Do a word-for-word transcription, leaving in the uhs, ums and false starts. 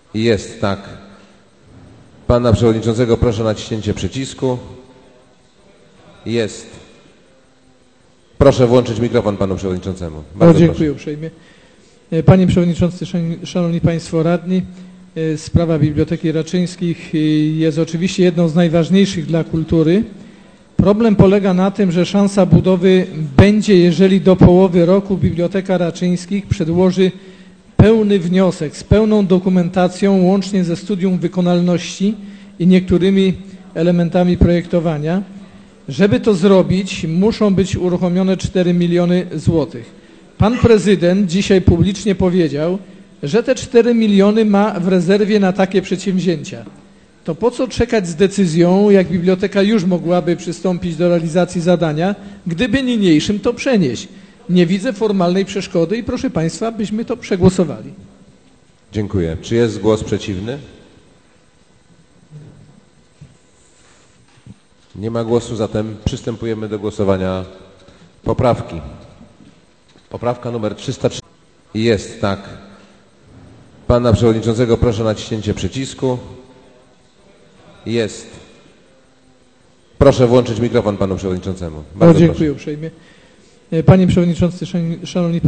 Jest, tak. Pana przewodniczącego proszę o naciśnięcie przycisku. Jest. Proszę włączyć mikrofon panu przewodniczącemu. Bardzo o, dziękuję proszę. uprzejmie. Panie Przewodniczący, Szanowni Państwo Radni, sprawa Biblioteki Raczyńskich jest oczywiście jedną z najważniejszych dla kultury. Problem polega na tym, że szansa budowy będzie, jeżeli do połowy roku Biblioteka Raczyńskich przedłoży pełny wniosek z pełną dokumentacją, łącznie ze studium wykonalności i niektórymi elementami projektowania. Żeby to zrobić, muszą być uruchomione cztery miliony złotych. Pan prezydent dzisiaj publicznie powiedział, że te cztery miliony ma w rezerwie na takie przedsięwzięcia. To po co czekać z decyzją, jak biblioteka już mogłaby przystąpić do realizacji zadania, gdyby niniejszym to przenieść? Nie widzę formalnej przeszkody i proszę Państwa, byśmy to przegłosowali. Dziękuję. Czy jest głos przeciwny? Nie ma głosu, zatem przystępujemy do głosowania poprawki. Poprawka numer trzysta trzy. Jest, tak. Pana przewodniczącego proszę o naciśnięcie przycisku. Jest. Proszę włączyć mikrofon panu przewodniczącemu. Bardzo o, dziękuję proszę. uprzejmie. Panie Przewodniczący, Szanowni Państwo.